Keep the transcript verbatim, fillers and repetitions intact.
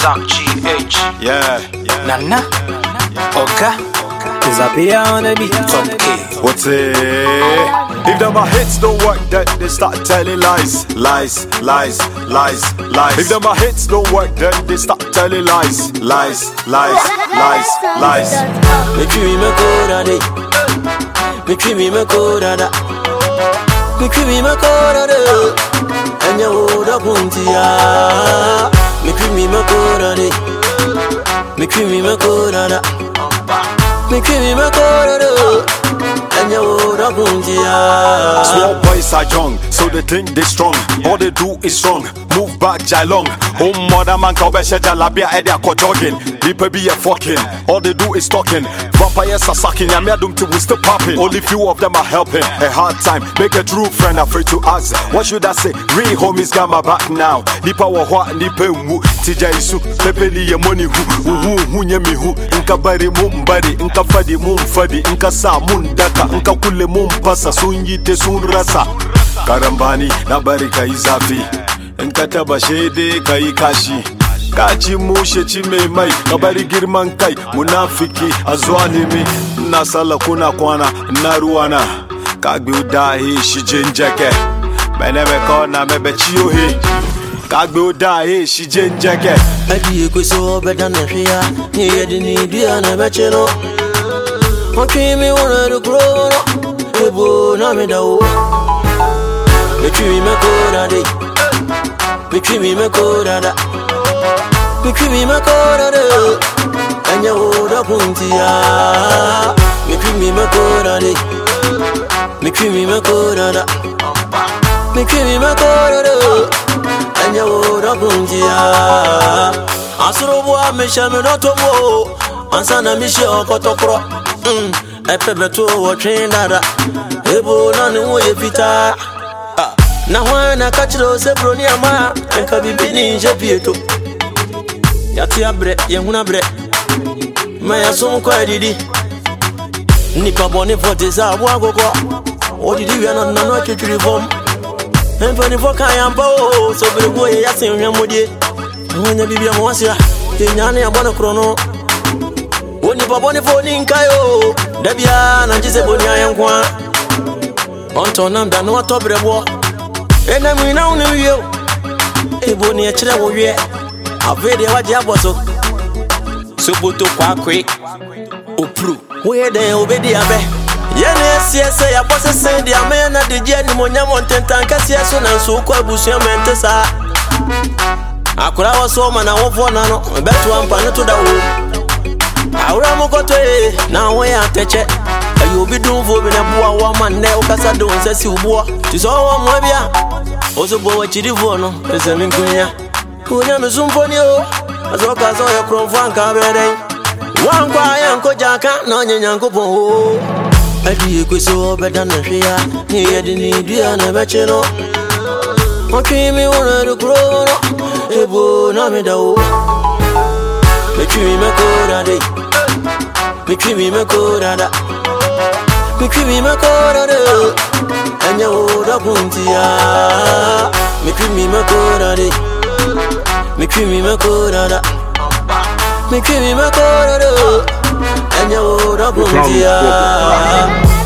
Dark G H. Yeah, yeah. Nana, Oga, Disappear on the beat. Top K. What's it? If them my hits don't work, then they start telling lies, lies, lies, lies, lies. If them my hits don't work, then they start telling lies, lies, lies, lies, lies. Make you me go daddy. Make you me go dada. Make you me go dada. And you hold up puntia. Make you me go daddy. Make you me go dada. Make you me go dada. And you hold up puntia. Small boys are young, so they think they strong. All they do is strong. Move back, Jailong. Home mother man can be jalabia edia ko jogging. People be a fucking. All they do is talking. Vampires are sucking. I'm here to we still popping. Only few of them are helping. A hard time, make a true friend afraid to ask. What should I say? Real homies got my back now. Nipa wa wa nipe mu. Tija isu. Pepe ni ye money hu. Uhu hu nye mi hu. Inka bari mum bari. Inka fadi mum fadi. Inka sa mun daka. Inka kule mum pasa. Sun yite sun rasa. Karambani na bari ka izafi. Inka taba shede ka ikashi. Kaci mushe ci mai mai ka bari girman kai munafiki a zuwa nemi na sallah kuna kwana na ruwana ka gbe dahi shi jenjeke mene me kona me be ciyo he ka gbe dahi shi jenjeke adi ko so beda na hia ni yedi ni dia na be cheno o kimi wona ru kro ebo na me dawo me kimi me ko dade me kimi me ko dada. Me creamy me corner, and you hold up puntia. Me creamy me corner, me creamy me corner, me creamy me corner, and you hold up puntia. Asrobo me shame not to mo, ansana me show kotokro. Hmm, I pebe to watch nada. Ebo na no ye pita. Na wana kachiro se broni ama, enka bibini je pieto. Yati abre, yehuna bre. Maya sumu kwa didi. Nipa boni fote za wago kwa. Odidi ya na nano chichiri vom. Enfani foka yamba o. Sobele goye yasi yamudie. Mwenya bibi ya mwasya. Kenyane ya bwana krono. O nipa boni foni nkayo. Debia na njise boni ya yankwa. Onto namda no watobre bo. Ena mwina uniyo. Ebo ni echire woye. Avede waje aboso Soboto kwa kwe Opru we de obedi abe Yene siese ya bose sendi ame na de je ni monya montentan kasi so na so kwa busu mente sa Akura waso ma na wofo na no beto ampa no to da wo Awura mo koto e na we ateche ayo bi dun fo bi na bua wa man ne o kasa do nsasi ubua ti so wa mo bia ozo bo wa chiri fo no pese min kunya Kunya mizumfoni o Azoka zo ya kromfanka beden Wankwa yanko jaka na nyanyanko po ho Adi ekweso beda na hwea Ni yedi ni duya na becheno Okimi wona du krono Ebo na me da o Mekimi me ko dade Mekimi me ko dada Mekimi me ko dade Anya o da puntia Mekimi me ko dade Me creamy me corner, me creamy me corner, and you hold up on the